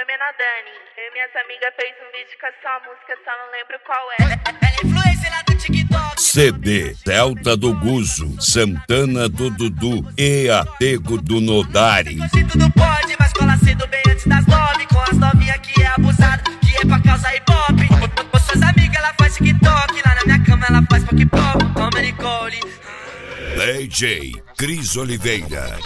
foi Mena Dani. Eu e minhas amigas fez um vídeo com essa música, só não lembro qual é. Ela é influência lá do TikTok. CD, Delta do Guzo, Santana do Dudu e Apego do Nodari. Hoje tudo pode, mas cola cedo bem antes das 9. Com as novinhas que é abusada, que é pra causar hip hop. Com suas amigas ela faz TikTok, lá na minha cama ela faz pop pop. Toma Nicole. DJ Cris Oliveira.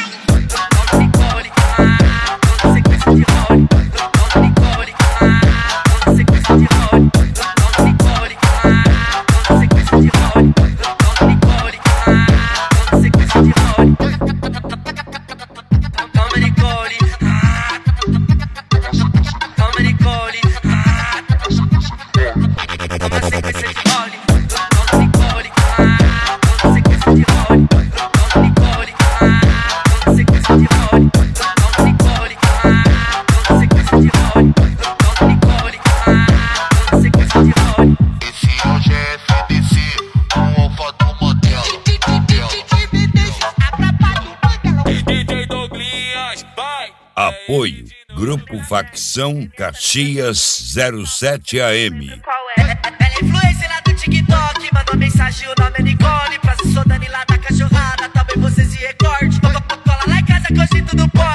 Apoio Grupo Facção Caxias 07 AM. Qual é? Ela é influência lá do TikTok, mandou mensagem, o nome é Nicole. Pra se sou Dani lá da cachorrada, talvez você se recorde. Cola lá em casa que hoje tudo pode.